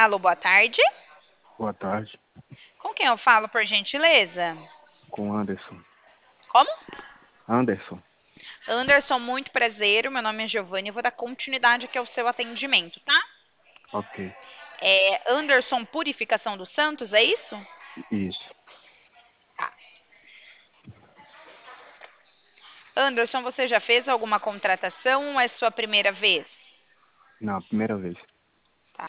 Alô, boa tarde. Boa tarde, Com quem eu falo, por gentileza? com Anderson. Como? Anderson, Anderson, muito prazer. Meu nome é Giovanni. Eu vou dar continuidade aqui ao seu atendimento, tá? ok. É Anderson Purificação dos Santos, é isso? Isso. Tá. Anderson, você já fez alguma contratação ou é sua primeira vez? Na primeira vez. Tá.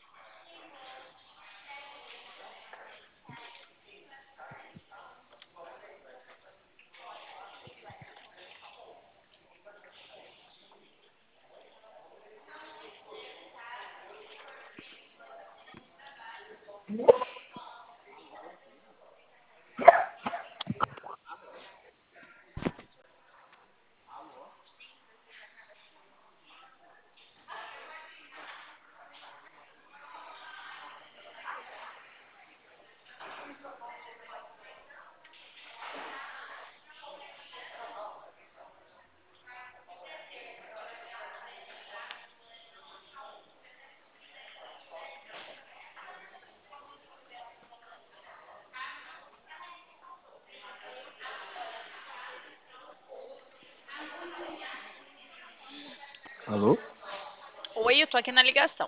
Alô? Oi, eu tô aqui na ligação.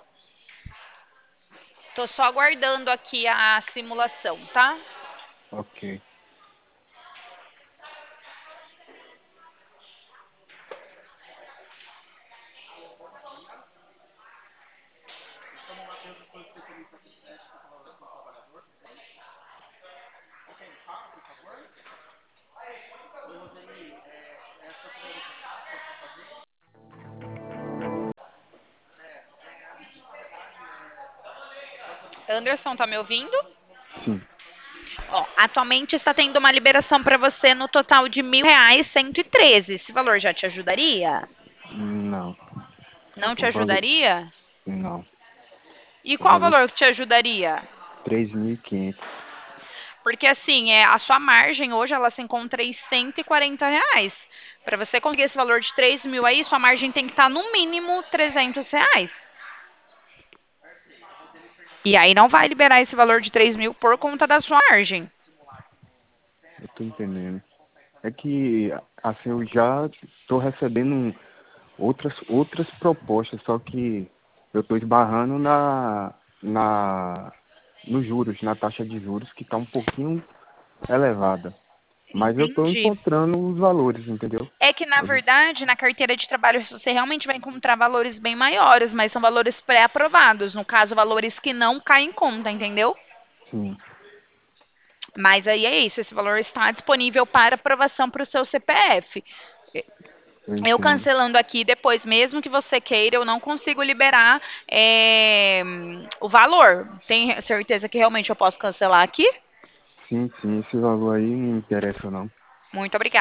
Tô só aguardando aqui a simulação, tá? Ok. Anderson, tá me ouvindo? Sim. Ó, atualmente está tendo uma liberação para você no total de R$ 1.000, 113. Esse valor já te ajudaria? Não. Não te O valor. ajudaria? Não. E O qual valor valor que te ajudaria? 3.500. Porque assim, a sua margem hoje ela se encontra em R$ 140. Para você conseguir esse valor de 3.000 aí, sua margem tem que estar no mínimo R$ 300. E aí não vai liberar esse valor de 3.000 por conta da sua margem. Eu tô entendendo. É que, assim, eu já tô recebendo outras propostas, só que eu tô esbarrando nos juros, na taxa de juros, que tá um pouquinho elevada. Mas eu tô Entendi. encontrando os valores, entendeu? É que, na Eu- verdade, na carteira de trabalho você realmente vai encontrar valores bem maiores, mas são valores pré-aprovados. No caso, valores que não caem em conta, entendeu? Sim, Mas aí é isso, esse valor está disponível para aprovação para o seu CPF. eu Eu entendo. cancelando aqui depois, mesmo que você queira, eu não consigo liberar o valor. Tem certeza que realmente eu posso cancelar aqui? Sim, esse valor aí não me interessa não. Muito obrigada.